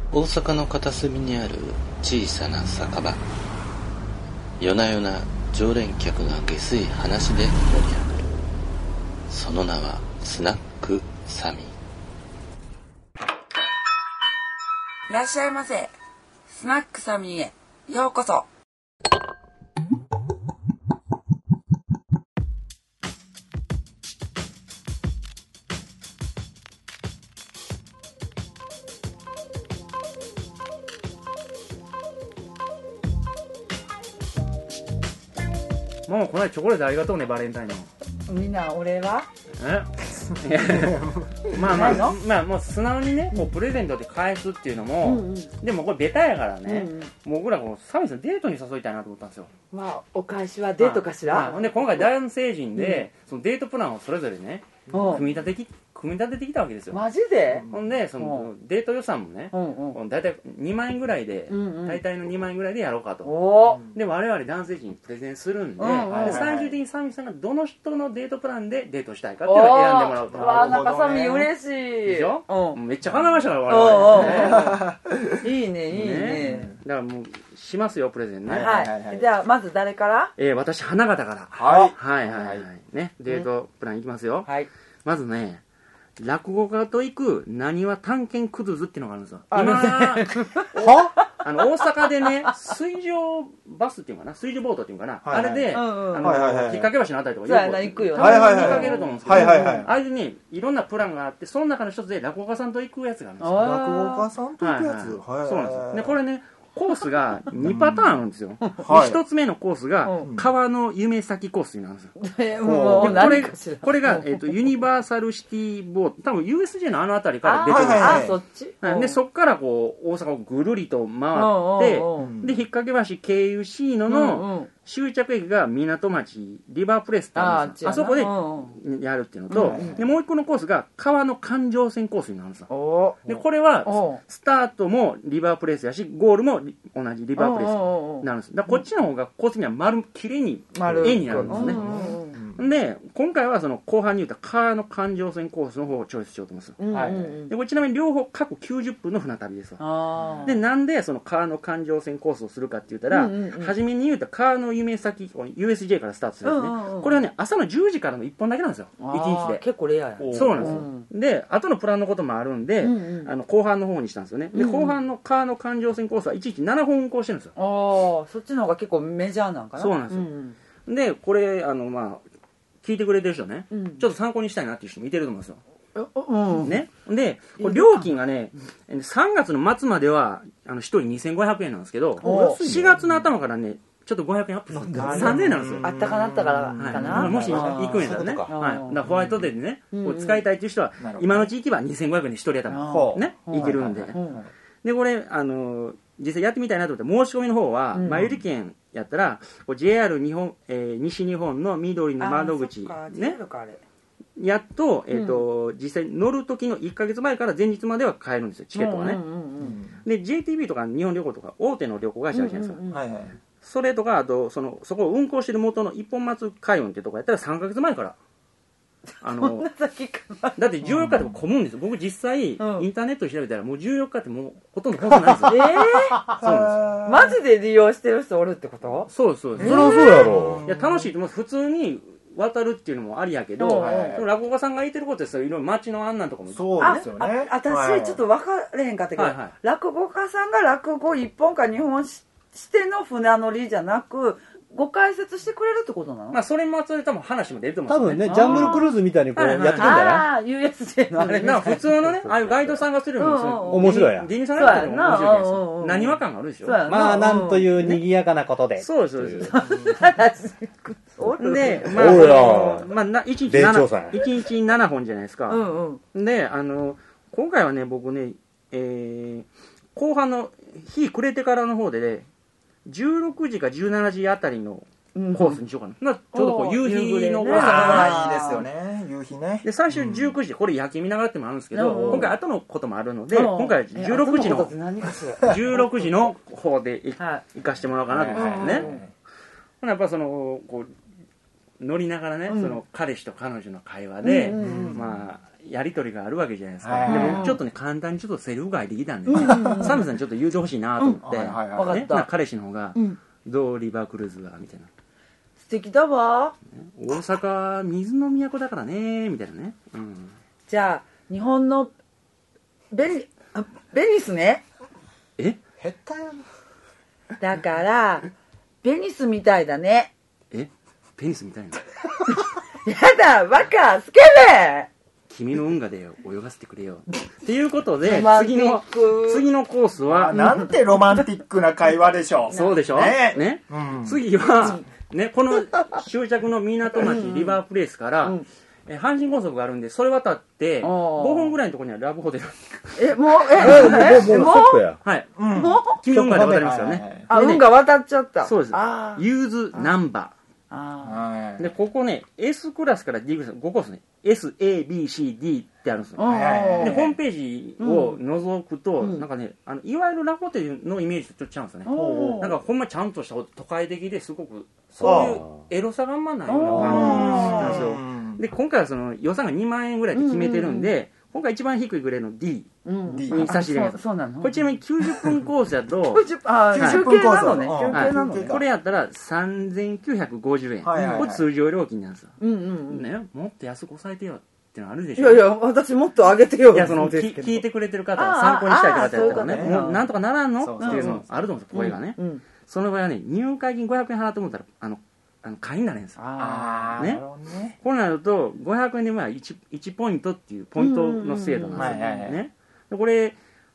大阪の片隅にある小さな酒場。夜な夜な常連客が下水話で盛り上がる。その名はスナックサミー。 いらっしゃいませ。スナックサミーへようこそ。 もうこの間チョコレートありがとうね、バレンタインの。 みんなお礼は？ まあもう素直にね、こうプレゼントで返すっていうのも、でもこれベタやからね、僕らこうサミさんデートに誘いたいなと思ったんですよ。 まあお返しはデートかしら。 ほんで今回男性陣で、そのデートプランをそれぞれね、組み立ててきたわけですよ。 マジで？ ほんでそのデート予算もね、だいたい2万円ぐらいで、大体の2万円ぐらいでやろうかと。で我々男性陣にプレゼンするんで、最終的にサミさんがどの人のデートプランでデートしたいかっていうのを選んでもらうと。 わあ、なんかサミ嬉しいでしょ？めっちゃ考えましたから我々。 いいねいいね。 だからもうしますよプレゼンね。 はい。じゃあまず誰から？ 私花形から。はいね、デートプランいきますよ。まずね、落語家と行くなにわ探検クルーズっていうのがあるんですよ。大阪でね、水上バスっていうかな、水上ボートっていうかな、あれで、引っ掛け橋のあたりとか行くよね。 たまに見かけると思うんですけど、あれでね、いろんなプランがあって、その中の一つで落語家さんと行くやつがあるんですよ。 落語家さんと行くやつ？ そうなんですよ。で、これね、コースが2パターンあるんですよ。1つ目のコースが川の夢咲コースになるんですよ。これがユニバーサルシティボート、多分 USJ のあの辺りから出てるんですよ。でそっからこう大阪をぐるりと回って、で引っ掛け橋経由シーノの終着駅が港町リバープレスってあるんですよ。あそこでやるっていうのと、でもう一個のコースが川の環状線コースになるんですよ。でこれはスタートもリバープレスやし、ゴールも同じリバープレスになるんです。だからこっちの方がコースにはきれいに円になるんですね。で今回はその後半に言った川の環状線コースの方をチョイスしようと思います。でこれちなみに両方各90分の船旅ですわ。でなんでその川の環状線コースをするかって言ったら、初めに言うた川の夢先 USJ からスタートするんですね。これはね朝の10時からの1本だけなんですよ、1日で。 結構レアや。 そうなんですよ。で後のプランのこともあるんで、後半の方にしたんですよね。で後半の川の環状線コースは1日7本運行してるんですよ。 そっちの方が結構メジャーなんかな。 そうなんですよ。でこれ聞いてくれてる人ね、ちょっと参考にしたいなっていう人もいてると思うんですよ。ね、でこれ料金がね3月の末までは1人2500円なんですけど、4月の頭からねちょっと500円アップするんで3000円なんですよ。 あったかなったからかな。 もし行くんやったらね、だからホワイトデーでね使いたいっていう人は今のうち行けば2500円で1人やったらね行けるんで。でこれ実際やってみたいなと思って申し込みの方は前売り券やったら JR 西日本の緑の窓口ねやっと実際乗る時の1ヶ月前から前日までは買えるんですよ、チケットがね。で JTB とか日本旅行とか大手の旅行会社あるじゃないですか。それとかあとそこを運行してる元の一本松海運ってとこやったら3ヶ月前からだって14日でも混むんですよ。僕実際インターネットで調べたらもう14日ってもうほとんど混んでないんですよ。そうなんです。 マジで利用してる人おるってこと？ そうです。そりゃそうやろ。 いや楽しいと思う。普通に渡るっていうのもありやけど、落語家さんが言ってることですよ。いろいろ街の案内とかもそうですよね。 私ちょっと分かれへんかったけど、落語家さんが落語1本か2本しての船乗りじゃなくご解説してくれるってことなの？ それもそれ多分話も出ると思うんですよね。 多分ね、ジャングルクルーズみたいにこうやってくんじゃない？ USJ のあれ普通のね、ああいうガイドさんがするのも面白いやん。 芸人さんがやってるのも面白いじゃないですか。何話感があるでしょ。 まあなんという賑やかなことで。 そうですそうです。で、1日7本じゃないですか。で、今回はね、僕ね、後半の日暮れてからの方でね、16時か17時あたりのコースにしようかな。ちょうどこう夕日の大阪いいですよね、夕日ね。 で最終19時でこれ夜景見ながらってもあるんですけど、今回後のこともあるので、今回は16時の方で行かしてもらおうかなと思うんですよね。やっぱこう乗りながらね、その彼氏と彼女の会話で、 やり取りがあるわけじゃないですか。でもちょっとね、簡単にちょっとセリフが入ってきたんで、サムさんちょっと言うてほしいなと思って、ね、彼氏の方が、どうリバークルーズはみたいな。 素敵だわ。 大阪、水の都だからね、みたいなね。 じゃあ、日本のベニスね。 下手やな。 だから、ベニスみたいだね。 ペニスみたいな。 やだ、バカ、スケベ。 君の運河で泳がせてくれよ。っていうことで、次のコースは。 なんてロマンティックな会話でしょう。 そうでしょね。次は、ね、この終着の港町リバープレイスから、阪神高速があるんで、それ渡って、5分ぐらいのところにはラブホテル。 もうはい。君の運河で渡りますよね。 運河渡っちゃった。 そうです。ユーズナンバー。で、ここね、S クラスから D クラス、5コースね。S, A, B, C, D ってあるんですよ。で、ホームページを覗くと、なんかね、いわゆるラブホテルのイメージとちょっと違うんですよね。なんかほんまちゃんとした都会的ですごく、そういうエロさがあんまないような感じなんですよ。で、今回はその予算が2万円ぐらいで決めてるんで、今回一番低いグレードの D に差し入れます。 そうなの。 これちなみに90分コースだと、 90分コースなのね。 これやったら3950円。これ通常料金なんですよ。ね、もっと安く抑えてよってのあるでしょ。 いやいや、私もっと上げてよ。 いや、聞いてくれてる方は参考にしたい方やったらね、もうなんとかならんのっていうのあると思うんですよ、声がね。その場合はね、入会金500円払って思ったら、会員になれるんですよ。ね。こうなると、500円で1ポイントっていうポイントの制度なんですよ。ね。これ、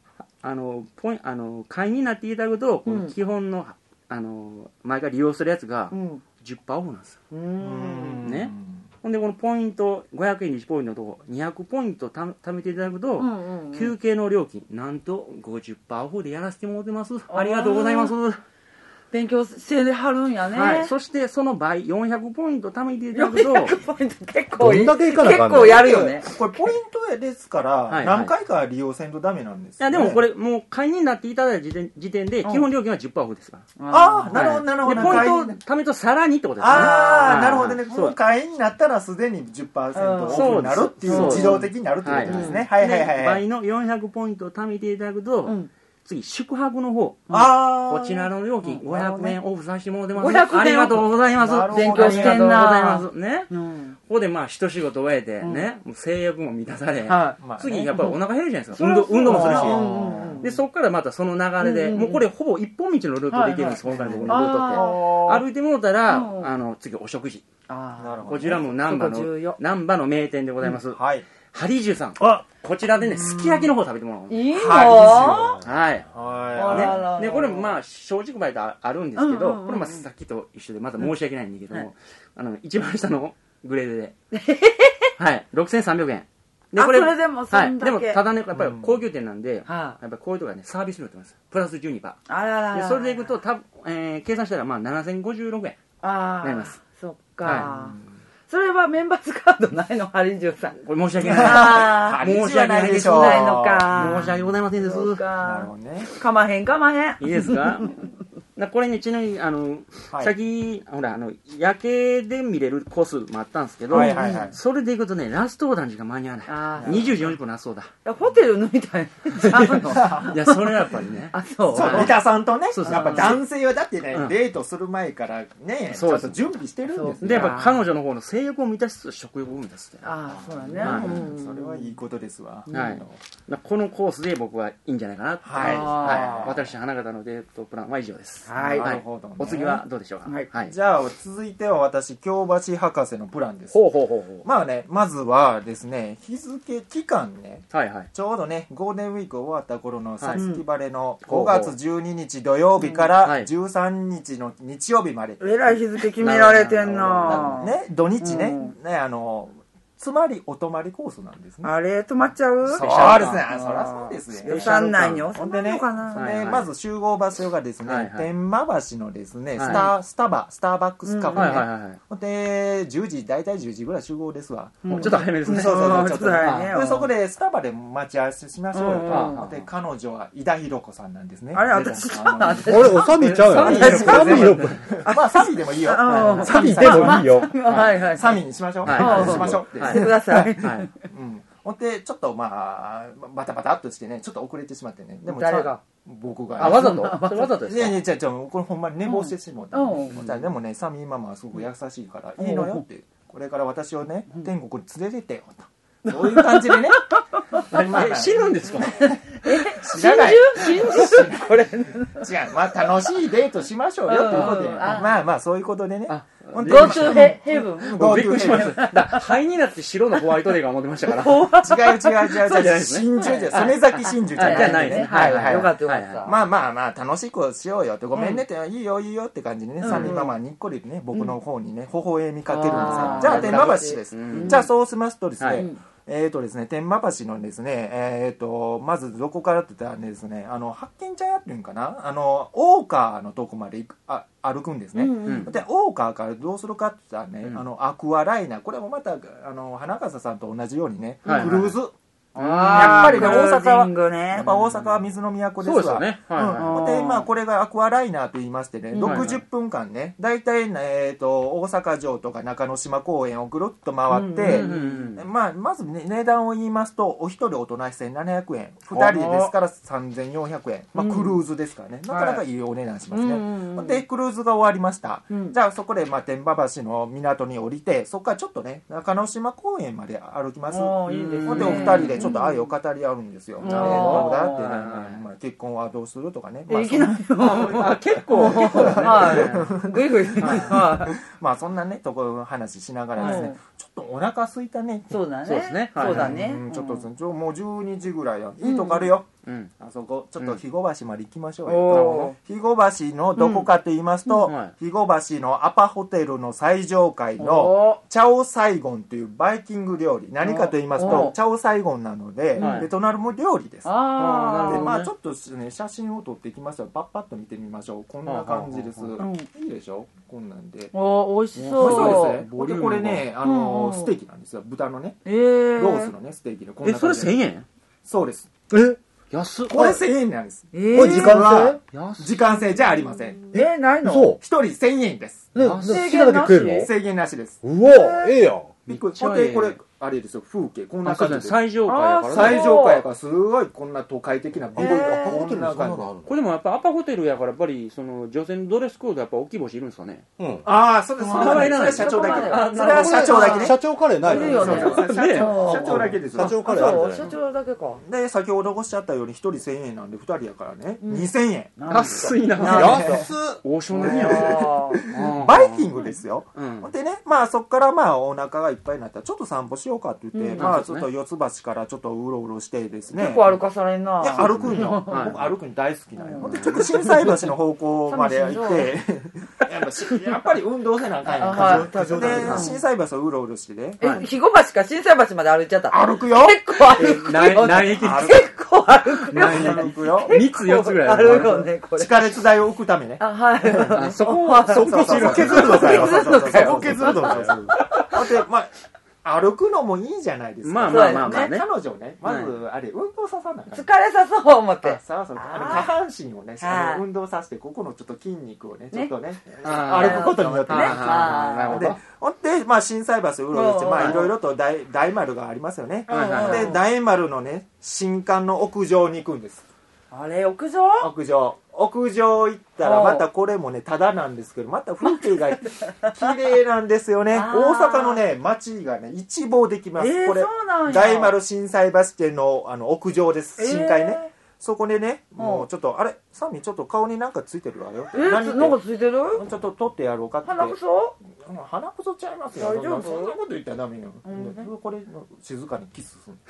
会員になっていただくと、この基本の、毎回利用するやつが 10% オフなんですよ。ね。ほんで、このポイント、500円に1ポイントのとこ、200ポイント貯めていただくと、休憩の料金、なんと 50% オフでやらせてもらってます。ありがとうございます。 勉強してはるんやね。 はい。そしてその倍、400ポイント貯めていただくと、 400ポイント結構どんだけいかなあかんの？ 結構やるよね。 これポイントですから、何回か利用せんとダメなんですよね。 いや、でもこれ、もう会員になっていただいた時点で、基本料金は 10% オフですから。 ああ、なるほど、なるほど。 で、ポイントを貯めるとさらにってことですね。 ああ、なるほどね。もう会員になったらすでに 10% オフになるっていう、自動的になるっていうことですね。はいはいはい。 倍の400ポイントを貯めていただくと、次、宿泊の方。こちらの料金、500円オフさせてもらってます。ありがとうございます。 勉強してんな。 ありがとうございます。ね。ここでまあ、一仕事終えて、ね、制約も満たされ、次、やっぱりお腹減るじゃないですか。運動もするし。で、そこからまたその流れで、もうこれほぼ一本道のルートできるんです、今回の僕のルートって。歩いてもらったら、次、お食事。こちらも難波の名店でございます。はい。ハリージュさん。こちらでね、すき焼きの方食べてもらおう。 いいの？ はい。で、これもまあ、正直場合あるんですけど、これまあさっきと一緒で、まだ申し訳ないんだけども、一番下のグレードで。はい。6300円。 で、これ、それでもそんだけ。 でも、ただね、やっぱり高級店なんで、やっぱりこういうところね、サービス料ってます。プラス12%。で、それでいくと、計算したらまあ、7056円。なります。 そっか。それはメンバーズカードないの？ハリージュさん。 これ申し訳ない。申し訳ないです。 ないのか。 申し訳ございませんです。 なるほどね。かまへん。いいですか？これね、ちなみに、さっき、ほら、夜景で見れるコースもあったんですけど、それでいくとね、ラストオーダーにしか間に合わない。20時40分ラストオーダー。 ホテル抜いたんちゃうの？ いや、それはやっぱりね。 そう。 三田さんとね、やっぱ男性はだってね、デートする前からね、ちょっと準備してるんですよ。 で、やっぱ彼女の方の性欲を満たしつつ食欲を満たすって。 そうだね。 それはいいことですわ。 はい。このコースで僕はいいんじゃないかな。はい。私、花形のデートプランは以上です。 はい。なるほど。 お次はどうでしょうか。 はい。じゃあ続いては私京橋博士のプランです。 ほうほうほうほう。 まあね、まずはですね、日付期間ね、ちょうどねゴールデンウィーク終わった頃のさつき晴れの5月12日土曜日から13日の日曜日まで。 えらい日付決められてんな。 ね、土日ね、つまりお泊まりコースなんですね。 あれ泊まっちゃう？ そうですね。そりゃそうですね。 予算内に収まるのかな。 まず集合場所がですね、天満橋のですね、スターバックスカフェね。で、大体10時ぐらい集合ですわ。 ちょっと早めですね。 そう、ちょっと早め。そこでスタバで待ち合わせしましょうよ。で、彼女は井田寛子さんなんですね。 あれ、私俺、おサビちゃうよ。サビよ。まあ、サビでもいいよ。サビでもいいよ。 はいはい。 サビにしましょう。 しましょう。してください。 ほんでちょっとまあバタバタっとしてねちょっと遅れてしまってね。 でも誰が僕がわざとそれわざとですか？ いやいやこれほんまに寝坊してしまった、でもねサミーママはすごく優しいから、いいのよってこれから私をね天国に連れてってよと、そういう感じでね死ぬんですか？ 真珠これ違う、 まあ楽しいデートしましょうよということで、まあそういうことでね。 Go to heaven。 びっくりしました。灰になって白のホワイトデーが思ってましたから。 違う。真珠じゃ、曽根崎真珠じゃないですね。 はい。よかったよかった。 まあ楽しくしようよって、ごめんねって、いいよって感じでね、サミーママにっこりね、僕の方にね、微笑みかけるんですよ。じゃあ天満橋です。じゃあそうしますとですね、ですね、天満橋のですね、まずどこからって言ったらですね、発見茶屋っていうんかな、大川のとこまで歩くんですね。で、大川からどうするかって言ったらね、アクアライナー、これもまた、花笠さんと同じようにね、クルーズ。やっぱりね、大阪は水の都ですわ。 そうですよね。 で、まあ、これがアクアライナーと言いましてね、60分間ね、大体、大阪城とか中之島公園をぐるっと回って、まあ、まずね、値段を言いますと、お一人大人1700円、2人ですから3400円、まあ、クルーズですからね、なかなかいいお値段しますね。で、クルーズが終わりました。じゃあ、そこで、まあ、天満橋の港に降りて、そこからちょっとね、中之島公園まで歩きます。で、お二人でちょっと愛を語り合うんですよ。どうだってね、まあ、結婚はどうするとかね。 いきなり結構グイグイ。 まあそんなねところ話しながらですね、ちょっとお腹空いたね。 そうだね。 ちょっともう12時ぐらいや。いいとこあるよ。あそこちょっと肥後橋まで行きましょうよ。肥後橋のどこかと言いますと、肥後橋のアパホテルの最上階のチャオサイゴンというバイキング料理。何かと言いますと、チャオサイゴンなのでベトナム料理です。で、まあちょっとね写真を撮ってきましたらパッパッと見てみましょう。こんな感じです。いいでしょ？こんなんで。 美味しそう。 そうですね。これねステーキなんですよ。豚のねロースのねステーキでこんな感じ。 それ1000円？ そうです。 安っ。 これ1000円なんです。 これ時間制？ 時間制じゃありません。 ないの？ そう。 一人1000円です。 制限なし？ 制限なしです。 うわ、ええやん。 びっくり。これあれですよ、風景こんな感じで。 最上階やから。 最上階やからすごいこんな都会的なビルがこんな感じ。 これでもやっぱアパホテルやからやっぱりその女性のドレスコードやっぱ大きい帽子いるんですかね。 そうです。それは社長だけ。それは社長だけね。 社長カレーないの？ 社長だけです。 社長カレーあるじゃない。 社長だけか。 で先ほどおっしゃったように1人1000円なんで2人やからね2000円。 安いな。 安っ。 王将の日や。 バイキングですよ。でね、まあそこからまあお腹がいっぱいになったらちょっと散歩しようかって言って、まあちょっと四つ橋からちょっとうろうろしてですね。 結構歩かされんな。 いや歩くんよ。僕歩くの大好きなんよ。でちょっと心斎橋の方向まで行って、やっぱり運動せなあかんやん。で心斎橋をうろうろしてね。 肥後橋か心斎橋まで歩いちゃった。 歩くよ。 結構歩くよ。 何駅？ 結構歩くよ。 歩くよ。 3つ4つぐらい歩くよねこれ。 地下鉄代を置くためね。 そこ削るのかよ。そこ削るのかよ。でまあ歩くのもいいじゃないですか。 まあね。 彼女ね、まずあれ運動ささな疲れさそう思って。 下半身をね、運動させてここのちょっと筋肉をね、ちょっとね歩くことによってね。ほんでまあ心斎橋をうろうろして、まあいろいろと大丸がありますよね。で大丸のね新館の屋上に行くんです。 あれ屋上行ったらまたこれもねただなんですけど、また風景が綺麗なんですよね。大阪のね街がね一望できます。これ大丸心斎橋店の屋上です。深海ね。そこでねもうちょっとあれサミちょっと顔になんかついてるわよ。 なんかついてる？ ちょっと取ってやろうかって。 鼻くそ？ 鼻くそちゃいますよ。 大丈夫？ そんなこと言ったらダメよ。これ静かにキスする。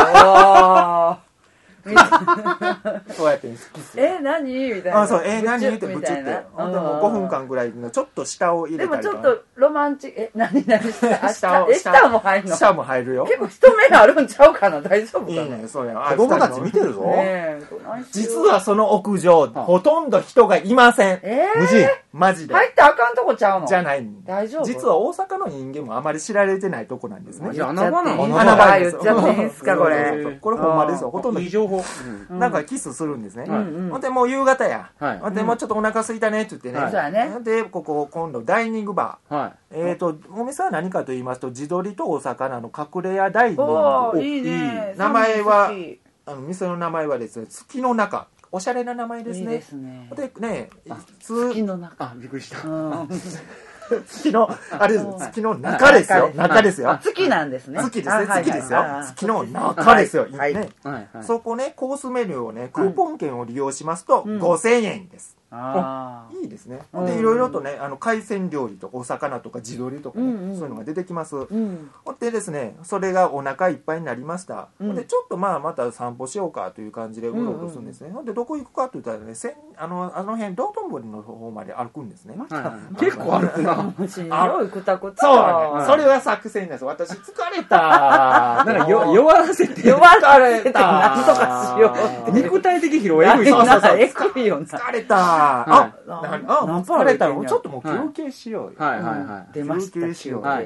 そうやってキス。 何みたいな。 そう何言ってブチって。でも5分間ぐらいのちょっと下を入れたりとか。 でもちょっとロマンチ何下も入るの？ 下も入るよ。 結構人目あるんちゃうかな。大丈夫かな。 いいね、そうや。 子供たち見てるぞ。 実はその屋上ほとんど人がいません。 無人。 マジで。 入ってあかんとこちゃうの？ じゃない。 大丈夫？ 実は大阪の人間もあまり知られてないとこなんですね。 穴場言っちゃっていいんすかこれ。 これほんまですよ。ほとんどいい情ほなんかキスするんですね。ほんでもう夕方や。ほんでもうちょっとお腹空いたねって言ってね。でここ今度ダイニングバー。お店は何かと言いますと、地鶏とお魚の隠れ家ダイニング。 いいね。 名前は店の名前はですね、月の中。おしゃれな名前ですね。 いいですね。 でね、 月の中。 あ、びっくりした。 月のあれ月の中ですよ。中ですよ。 月なんですね。 月ですね。月ですよ。月の中ですよ。ね。そこね、コースメニューをね、クーポン券を利用しますと5000円です。いいですね。でいろいろとね、海鮮料理とかお魚とか地鶏とかね、そういうのが出てきます。でですね、それがお腹いっぱいになりました。でちょっとまた散歩しようかという感じでうろうろするんですね。でどこ行くかって言ったらね、あの辺道頓堀の方まで歩くんですね。 結構歩くな。 すごいくたくた。 そう、それは作戦です。私疲れた。 なんか弱らせて疲れてなんとかしよう。 肉体的疲労エグい。 エグいよな。 疲れた。疲れたの。ちょっともう休憩しようよ。 出ました。 休憩しよう。 はい。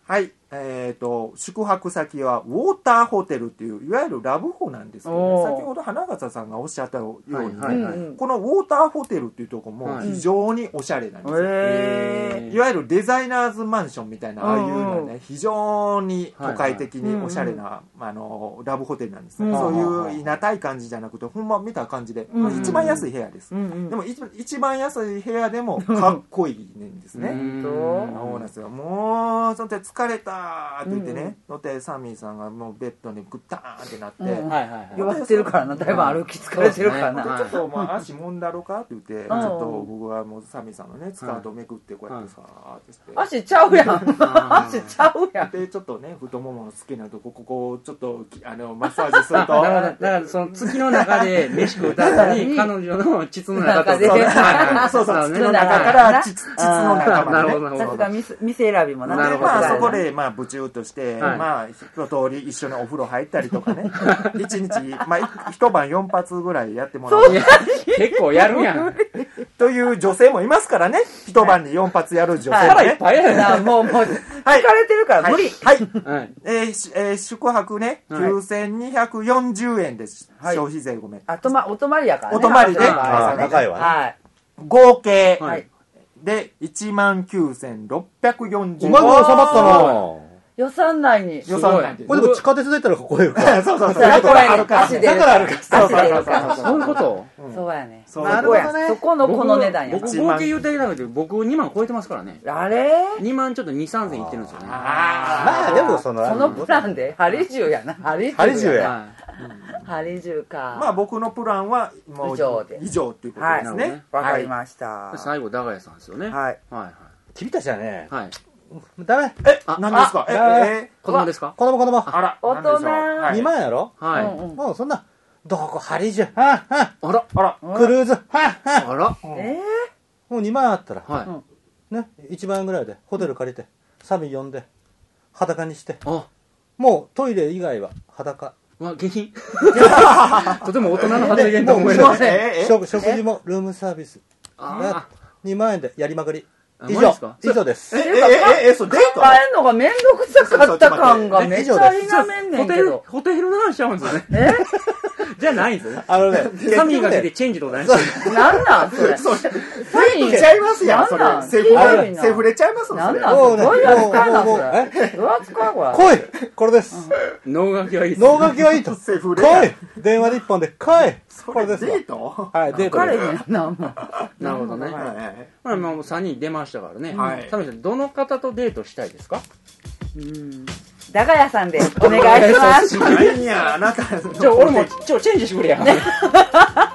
宿泊先はウォーターホテルっていういわゆるラブホなんですけどね、先ほど花笠さんがおっしゃったようにね、このウォーターホテルっていうところも非常におしゃれなんですよ。いわゆるデザイナーズマンションみたいなああいうのはね、非常に都会的におしゃれなラブホテルなんですね。そういういなたい感じじゃなくて、ほんま見た感じで一番安い部屋です。でも一番安い部屋でもかっこいいんですね。そうなんですよ。もうそんで疲れたって言ってね、のってサミーさんがもうベッドにグッターンってなって弱ってるからな、だいぶ歩き疲れてるからな。 ちょっと足もんだろうかって言って、ちょっと僕はもうサミーさんのねスカートをめくってこうやってさーってして、 足ちゃうやん、足ちゃうやん。 でちょっとね太ももの好きなとこ、ここをちょっとマッサージすると、 だからその月の中で飯食うた後に彼女の膣の中で、 そうそう月の中から膣の中までね。 さすが店選びもな。 でそこでブチューとして一通り一緒にお風呂入ったりとかね、一日一晩4発ぐらいやってもらう。 結構やるやんという女性もいますからね、一晩に4発やる女性もね。いっぱいやな、もう疲れてるから無理。 宿泊ね9240円です。消費税ごめん。 お泊まりやからね。 お泊まりで高いわね。 合計で19,640円。 うまく収まったな。 予算内に。 これでも地下鉄出たらここへ行くから。 そう。だから歩か。 だから歩か。 そういうこと。 そうやね。 なるほどね。 そこのこの値段や。 僕合計言うてなくて、僕2万超えてますからね。 あれ ?2 万ちょっと2、3千いってるんですよね。 まあでもそのプランでハリジュやな。ハリジュや。ハリジュか。 僕のプランはもう以上っていうことですね。 わかりました。 最後、ダガヤさんですよね。 はい。 君たちはね、 ダメ。何ですか？ 子供ですか？ 子供。 あら、 大人。 2万やろ？ はい。 もうそんな、どこハリジュ、 あら、 クルーズ、 あら。 もう2万あったら、ね、1万円ぐらいでホテル借りて、サミ呼んで、裸にして、もうトイレ以外は裸。 下品。とても大人の発言と思える。 食事もルームサービス。2万円でやりまくり。以上です。 それデート？ 考えんのがめんどくさかった感がめっちゃ否めんねんけど。 ホテルの話しちゃうんですよね。じゃないんですよね。サミーが出てチェンジとかないですよ。 なんなんそれ。 サミーちゃいますやん、それ。セフレちゃいますのそれ。どういう扱いなんそれ。どう扱いこれ。 来いこれです。 脳書きはいい脳書きはいいと。 セフレ。 来い電話で1本で来いこれです。デート？ はい、デート。 彼になるほどね。もう3人出ましたからね。サミーさん、どの方とデートしたいですか？ ダガヤさんでお願いします。 何や、あなた。 俺もチェンジしてくれや。